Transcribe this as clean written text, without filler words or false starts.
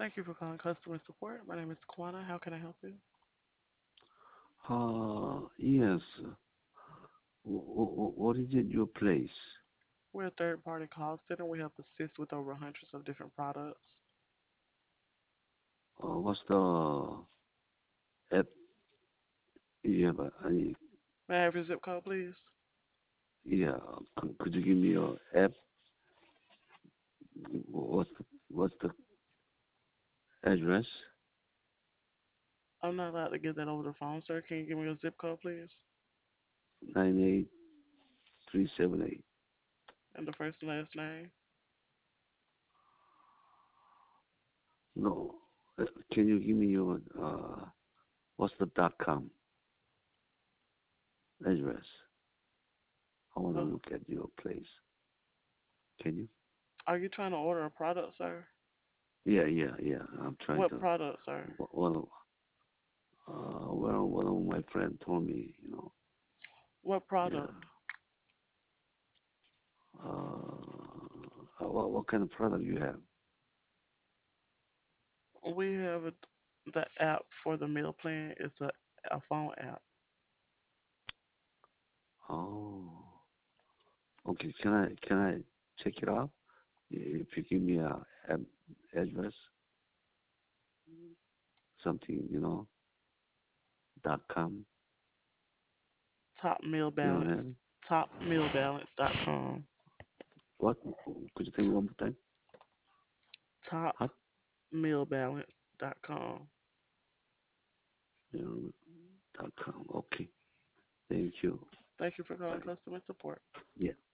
Thank you for calling customer support. My name is Kwana. How can I help you? Yes. What is it your place? We're a third party call center. We help assist with over hundreds of different products. What's the app you have? May I have your zip code, please? Yeah. Could you give me your app? What's the address? I'm not allowed to get that over the phone, sir. Can you give me your zip code, please? 98378. And the first and last name? No. Can you give me your what's the .com address? I want to Oh, look at your place. Can you? are you trying to order a product, sir? Yeah. I'm trying What to. product, sir? Well, one of my friend told me. What Yeah. product? What kind of product you have? We have the app for the meal plan. It's a phone app. Oh, okay. Can I check it out? If you give me a address, something, .com. Top Meal You don't have Balance. it? Topmealbalance.com. What? Could you tell me one more time? What? Topmealbalance.com. .com. Okay. Thank you. Thank you for calling Bye. customer support. Yeah.